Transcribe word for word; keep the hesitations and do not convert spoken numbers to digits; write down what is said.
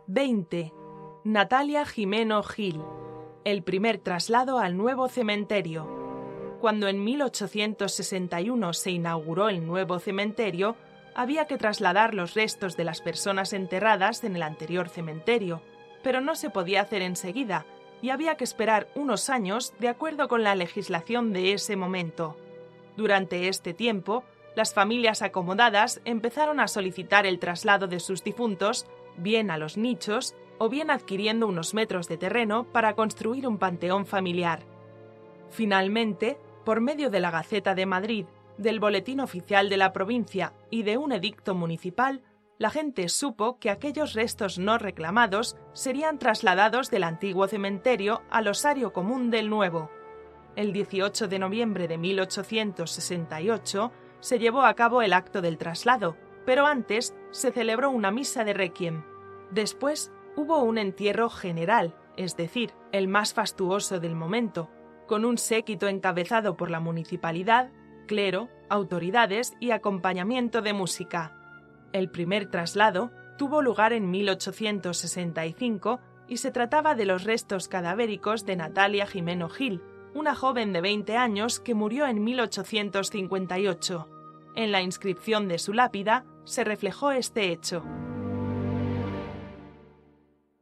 veinte. Natalia Jimeno Gil. El primer traslado al nuevo cementerio. Cuando en mil ochocientos sesenta y uno se inauguró el nuevo cementerio, había que trasladar los restos de las personas enterradas en el anterior cementerio, pero no se podía hacer enseguida y había que esperar unos años de acuerdo con la legislación de ese momento. Durante este tiempo, las familias acomodadas empezaron a solicitar el traslado de sus difuntos, bien a los nichos o bien adquiriendo unos metros de terreno para construir un panteón familiar. Finalmente, por medio de la Gaceta de Madrid, del Boletín Oficial de la provincia y de un edicto municipal, la gente supo que aquellos restos no reclamados serían trasladados del antiguo cementerio al osario común del nuevo. El dieciocho de noviembre de mil ochocientos sesenta y ocho se llevó a cabo el acto del traslado, pero antes se celebró una misa de requiem. Después hubo un entierro general, es decir, el más fastuoso del momento, con un séquito encabezado por la municipalidad, clero, autoridades y acompañamiento de música. El primer traslado tuvo lugar en mil ochocientos sesenta y cinco y se trataba de los restos cadavéricos de Natalia Jimeno Gil, una joven de veinte años que murió en mil ochocientos cincuenta y ocho. En la inscripción de su lápida se reflejó este hecho.